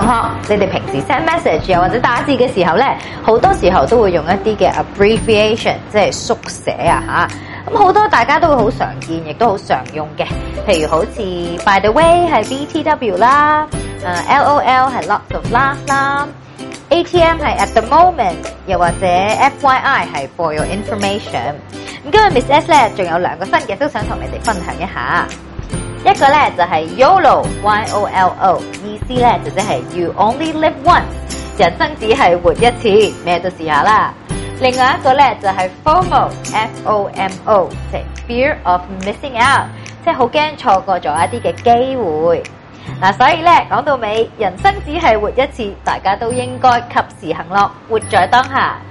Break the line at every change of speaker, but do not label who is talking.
同學，你哋平時 send message 又或者打字嘅時候咧，好多時候都會用一啲嘅 abbreviation， 即係縮寫啊嚇。咁好多大家都會好常見，亦都好常用嘅，譬如好似 by the way 係 BTW 啦，LOL 係 lots of laugh 啦，ATM 係 at the moment， 又或者 FYI 係 for your information。咁今日 Miss S 咧仲有2個新嘅都想同你哋分享一下。一個咧就係 YOLO YOLO， 意思咧就即係 You only live once， 人生只係活一次，咩都試下啦。另外一個咧就係 FOMO FOMO， 即係 Fear of Missing Out， 即係好驚錯過咗一啲嘅機會。所以咧講到尾，人生只係活一次，大家都應該及時行樂，活在當下。